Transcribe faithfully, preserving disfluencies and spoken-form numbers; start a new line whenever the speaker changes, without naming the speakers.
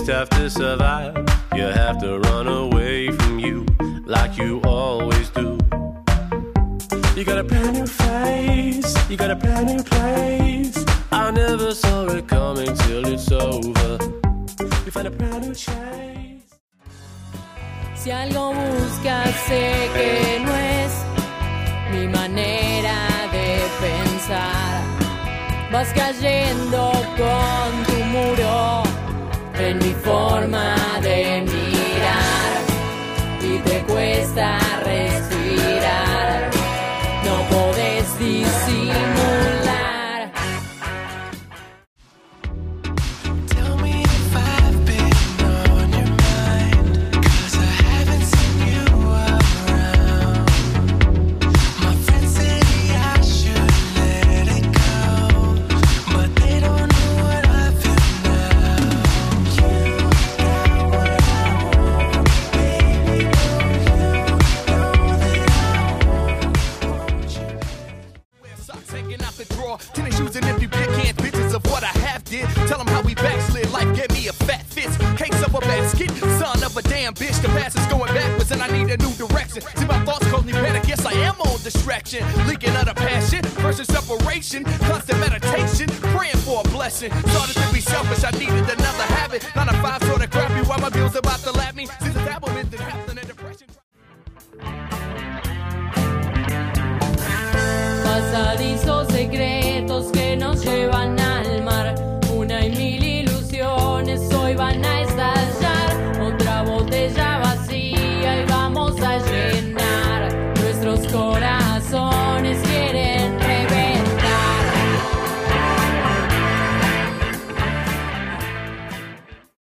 just have to survive. You have to run away from you like you always do. You got a brand new face, you got a brand new place. I never saw it coming till it's over. You find a brand new chase.
Si algo buscas, sé que no es mi manera de pensar. Vas cayendo con tu muro en mi forma de mirar y te cuesta respirar, no podés disimular.
Tennis shoes and empty beer cans, pictures of what I have did. Tell them how we backslid, life gave me a fat fist. Case of a basket, son of a damn bitch. The past is going backwards and I need a new direction. See my thoughts cause me better, guess I am on distraction. Leaking out of passion versus separation. Constant meditation, praying for a blessing. Started to be selfish, I needed another habit. Nine to five sort of crappy while my bills about to lap me. Since the dabble in the captain and depression.
Pasadizos secretos que nos llevan al mar. Una y mil ilusiones hoy van a